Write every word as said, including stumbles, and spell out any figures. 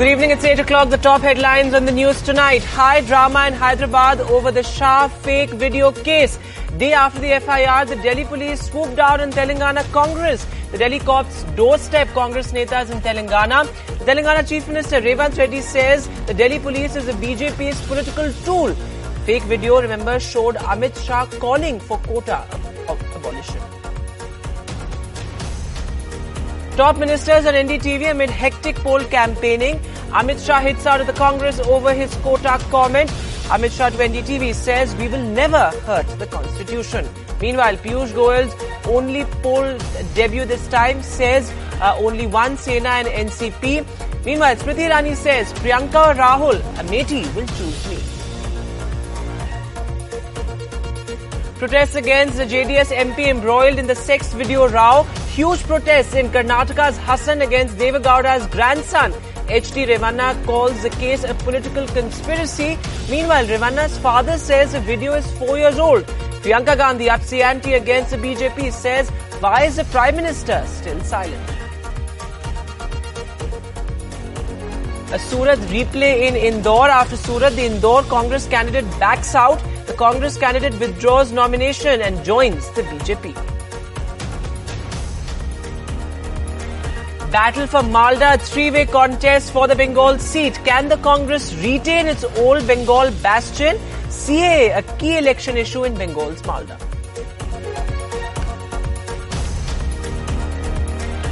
Good evening, it's eight o'clock. The top headlines on the news tonight. High drama in Hyderabad over the Shah fake video case. Day after the F I R, the Delhi police swooped down on Telangana Congress. The Delhi cops doorstep Congress netas in Telangana. The Telangana Chief Minister Revanth Reddy says the Delhi police is the B J P's political tool. Fake video, remember, showed Amit Shah calling for quota of abolition. Top ministers on N D T V amid hectic poll campaigning. Amit Shah hits out at the Congress over his quota comment. Amit Shah to N D T V says we will never hurt the constitution. Meanwhile, Piyush Goyal's only poll debut this time says uh, only one Sena and N C P. Meanwhile, Smriti Irani says Priyanka or Rahul, Amethi will choose me. Protests against the J D S M P embroiled in the sex video row. Huge protests in Karnataka's Hassan against Devagowda's grandson. H D Revanna calls the case a political conspiracy. Meanwhile, Revanna's father says the video is four years old. Priyanka Gandhi ups the ante against the B J P, says, why is the Prime Minister still silent? A Surat replay in Indore. After Surat, the Indore Congress candidate backs out. The Congress candidate withdraws nomination and joins the B J P. Battle for Malda, a three-way contest for the Bengal seat. Can the Congress retain its old Bengal bastion? C A A, a key election issue in Bengal's Malda.